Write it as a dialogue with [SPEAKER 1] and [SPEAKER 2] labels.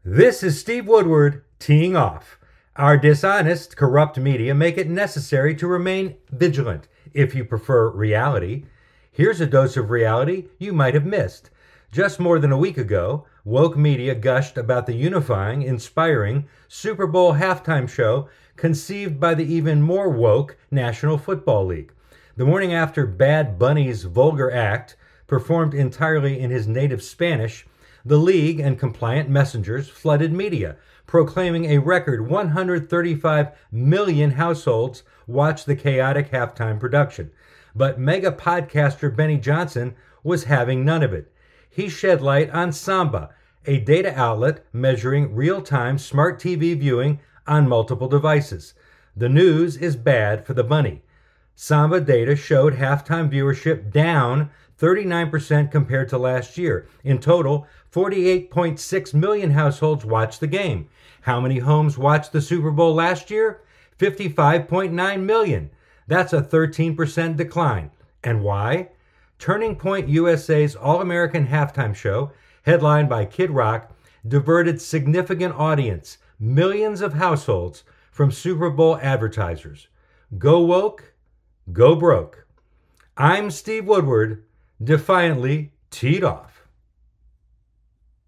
[SPEAKER 1] This is Steve Woodward teeing off. Our dishonest, corrupt media make it necessary to remain vigilant if you prefer reality. Here's a dose of reality you might have missed. Just more than a week ago, woke media gushed about the unifying, inspiring Super Bowl halftime show conceived by the even more woke National Football League. The morning after Bad Bunny's vulgar act, performed entirely in his native Spanish, the league and compliant messengers flooded media, proclaiming a record 135 million households watched the chaotic halftime production. But mega podcaster Benny Johnson was having none of it. He shed light on Samba, a data outlet measuring real-time smart TV viewing on multiple devices. The news is bad for the bunny. Samba data showed halftime viewership down 39% compared to last year. In total, 48.6 million households watched the game. How many homes watched the Super Bowl last year? 55.9 million. That's a 13% decline. And why? Turning Point USA's All-American Halftime Show, headlined by Kid Rock, diverted significant audience, millions of households, from Super Bowl advertisers. Go woke, go broke. I'm Steve Woodward, defiantly teed off.